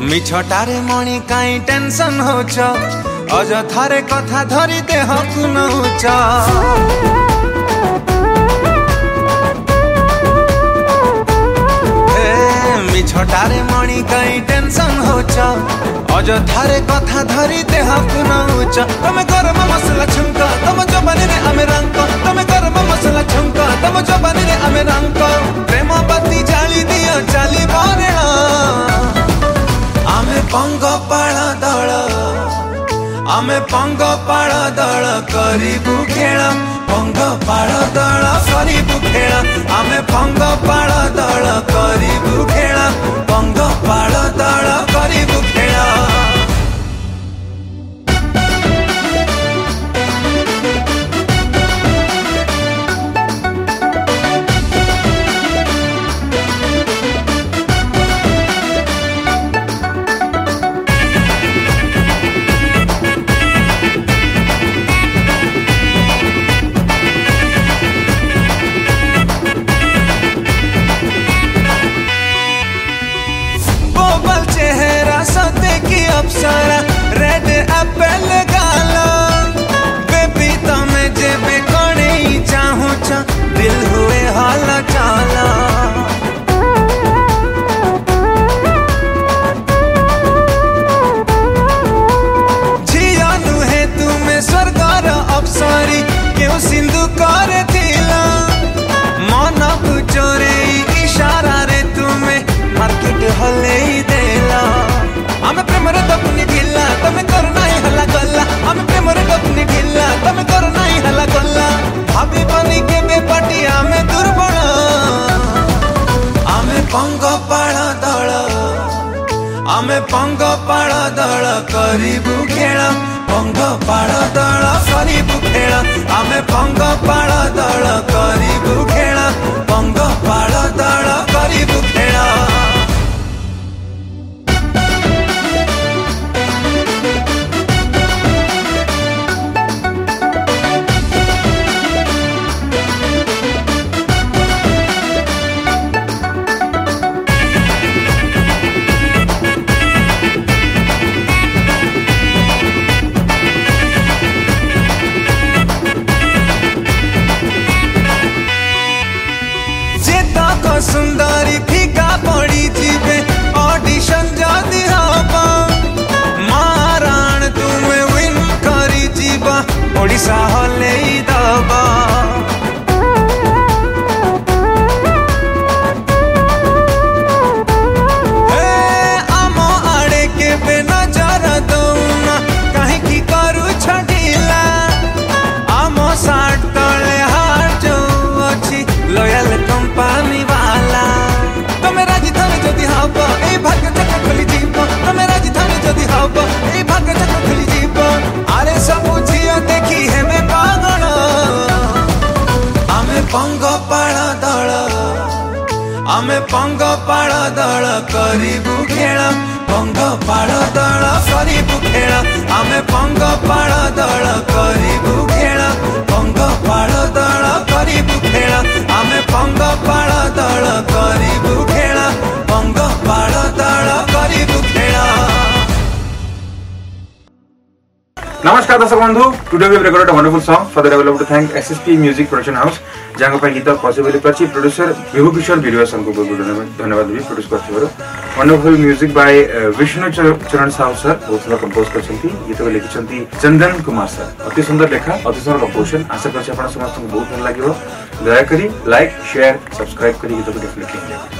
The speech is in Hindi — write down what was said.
मिछटारे मणि काई टेंशन होच अजथारे कथा धरी देह को नौच मिछटारे मणि काई टेंशन होच अजथारे कथा धरी देह को नौच तमे गरम मसला छुंक तम जवानी रे आमे रंक तमे गरम मसला छुंक तम जवानी रे आमे रंक प्रेम बाती जाली दियो चाली बरेणा आमे पंग पाड़ दल आमे पंग पाड़ दल करिबु खेल पंग पाड़ दल करिबु खेल आमे पंग पाड़ दल करिबु खेल पंग पाड़ दल करिबु खेल अप्सरा रेड एप्पल गाला बेबी तमे जेबे कणे चाहू छ दिल हुए हाल चाला झिया नुहे तुमे स्वर्गर अप्सरी क्यों सिंधु कर थिला मन चोरे इशारा रे तुमे मार्केट हले देला आमे प्रेम रे दपनी ढिला तमे करना ही हल्ला गल्ला आमे प्रेम रे दपनी ढिला तमे करना ही हल्ला गल्ला भाभी बनी के बेपटी आमे दुर्बल आमे पंग पाड़ दल आमे पंग पाड़ दल करिबु खेल पंग पाड़ दल करिबु खेल आमे पंग पाड़ दल करिबु खेल पंग पाड़ दल करिबु खेल सुंदरी फीका पड़ी जीवे ऑडिशन जदी हबा माराण तुमे विन करी जीवा ओडिशा हले दबा आम आड़े के बे नजर दौना कहीं की करू छटिला आम साट तले हार जो अच्छी लॉयल कंपनी तमे राजधानी जदि हब ए भाग्य चक्र खोली जीव तमे राजधानी जदि हब ए भाग्य चक्र खोली जीव आरे सब झियो देखी हेमे पागल आमे पंग पाड़ दल आमे पंग पाड़ दल करिबु खेल पंग पाड़ दल करिबु खेल आमे पंग पाड़ दल करिबु खेल पंग पाड़ दल करिबु खेल आमे पंग पाड़ दल करिबु खेल पंग पाड़ दल करिबु खेल। नमस्कार दर्शक बंधु, today we recorded a wonderful song. For that I would love to thank SSP Music Production House जहाँ पर गीत पॉसिबल करछि प्रोड्यूसर विभू किशोर वीडियो हमको बहुत धन्यवाद भी प्रोड्यूस करथिबारो। Wonderful music by Vishnu Charan Sahu sir बहुत सारा कंपोज करछंती गीत को लिखिछंती चंदन कुमार सर। अति सुंदर लेखा अति सुंदर कंपोजिशन आशा करछि आपण समस्त को बहुत भल लागिवो। दया करी लाइक शेयर सब्सक्राइब करी गीत को डेफिनेटली